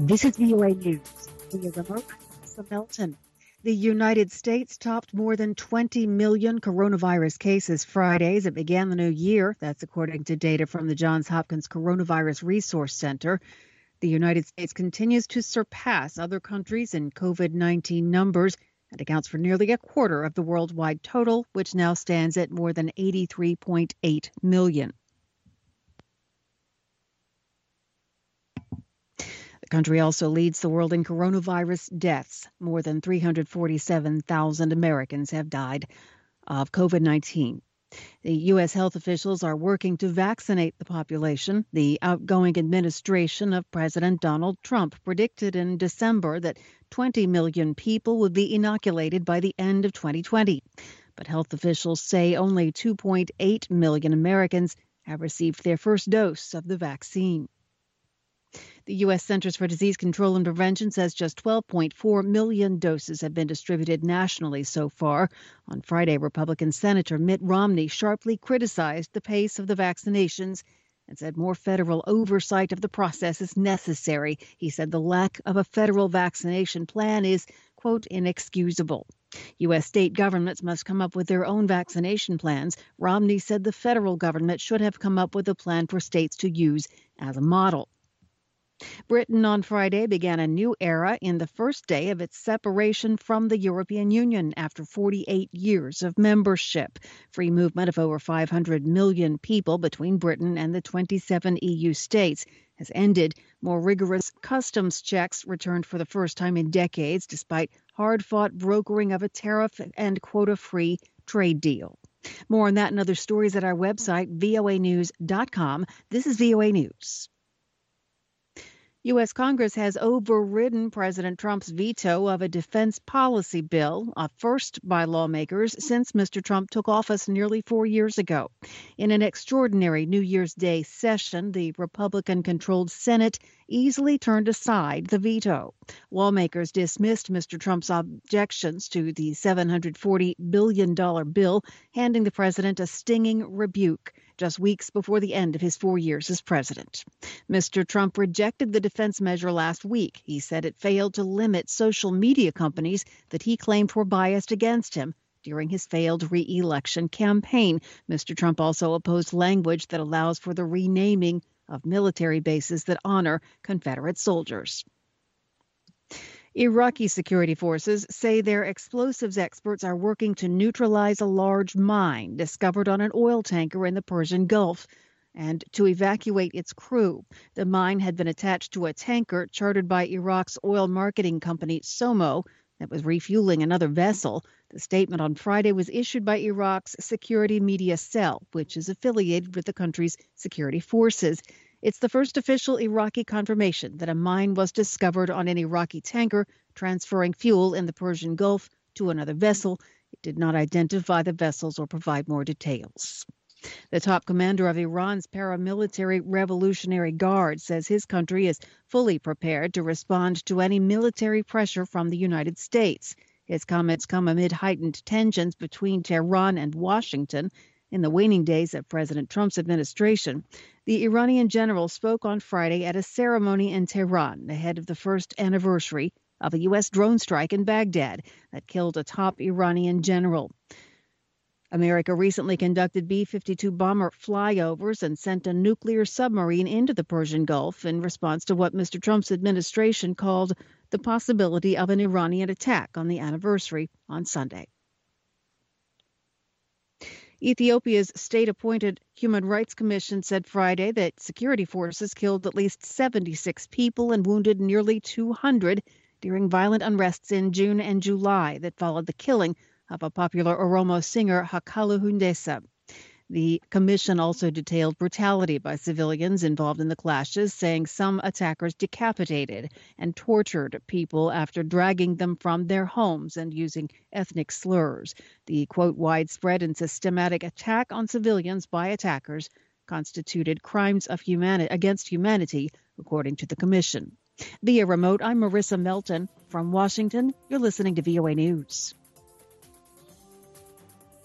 This is VOA News. Via remote, I'm Melton. The United States topped more than 20 million coronavirus cases Friday as it began the new year. That's according to data from the Johns Hopkins Coronavirus Resource Center. The United States continues to surpass other countries in COVID-19 numbers and accounts for nearly a quarter of the worldwide total, which now stands at more than 83.8 million. The country also leads the world in coronavirus deaths. More than 347,000 Americans have died of COVID-19. The U.S. health officials are working to vaccinate the population. The outgoing administration of President Donald Trump predicted in December that 20 million people would be inoculated by the end of 2020. But health officials say only 2.8 million Americans have received their first dose of the vaccine. The U.S. Centers for Disease Control and Prevention says just 12.4 million doses have been distributed nationally so far. On Friday, Republican Senator Mitt Romney sharply criticized the pace of the vaccinations and said more federal oversight of the process is necessary. He said the lack of a federal vaccination plan is, quote, inexcusable. U.S. state governments must come up with their own vaccination plans. Romney said the federal government should have come up with a plan for states to use as a model. Britain on Friday began a new era in the first day of its separation from the European Union after 48 years of membership. Free movement of over 500 million people between Britain and the 27 EU states has ended. More rigorous customs checks returned for the first time in decades, despite hard-fought brokering of a tariff and quota-free trade deal. More on that and other stories at our website, voanews.com. This is VOA News. U.S. Congress has overridden President Trump's veto of a defense policy bill, a first by lawmakers since Mr. Trump took office nearly 4 years ago. In an extraordinary New Year's Day session, the Republican-controlled Senate easily turned aside the veto. Lawmakers dismissed Mr. Trump's objections to the $740 billion bill, handing the president a stinging rebuke just weeks before the end of his 4 years as president. Mr. Trump rejected the defense measure last week. He said it failed to limit social media companies that he claimed were biased against him during his failed re-election campaign. Mr. Trump also opposed language that allows for the renaming of military bases that honor Confederate soldiers. Iraqi security forces say their explosives experts are working to neutralize a large mine discovered on an oil tanker in the Persian Gulf and to evacuate its crew. The mine had been attached to a tanker chartered by Iraq's oil marketing company SOMO that was refueling another vessel. The statement on Friday was issued by Iraq's Security Media Cell, which is affiliated with the country's security forces. It's the first official Iraqi confirmation that a mine was discovered on an Iraqi tanker transferring fuel in the Persian Gulf to another vessel. It did not identify the vessels or provide more details. The top commander of Iran's paramilitary Revolutionary Guard says his country is fully prepared to respond to any military pressure from the United States. His comments come amid heightened tensions between Tehran and Washington in the waning days of President Trump's administration. The Iranian general spoke on Friday at a ceremony in Tehran ahead of the first anniversary of a U.S. drone strike in Baghdad that killed a top Iranian general. America recently conducted B-52 bomber flyovers and sent a nuclear submarine into the Persian Gulf in response to what Mr. Trump's administration called the possibility of an Iranian attack on the anniversary on Sunday. Ethiopia's state-appointed Human Rights Commission said Friday that security forces killed at least 76 people and wounded nearly 200 during violent unrests in June and July that followed the killing of a popular Oromo singer, Hakalu Hundessa. The commission also detailed brutality by civilians involved in the clashes, saying some attackers decapitated and tortured people after dragging them from their homes and using ethnic slurs. The, quote, widespread and systematic attack on civilians by attackers constituted crimes of against humanity, according to the commission. Via remote, I'm Marissa Melton. From Washington, you're listening to VOA News.